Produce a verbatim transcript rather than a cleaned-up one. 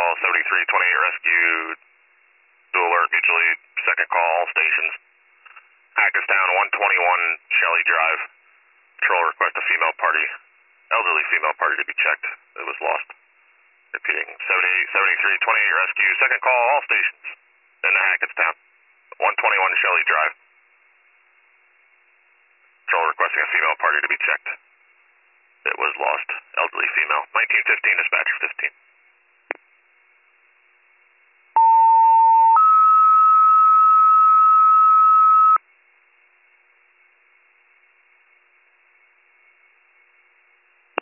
seventy-three twenty-eight rescue, dual alert, mutual aid, second call, all stations. Hackettstown, one twenty-one Shelley Drive. Patrol request a female party, elderly female party to be checked. It was lost. Repeating, seventy-eight seventy-three twenty-eight rescue, second call, all stations. In the Hackettstown, one twenty-one Shelley Drive. Patrol requesting a female party to be checked. It was lost. Elderly female. nineteen fifteen, dispatcher fifteen.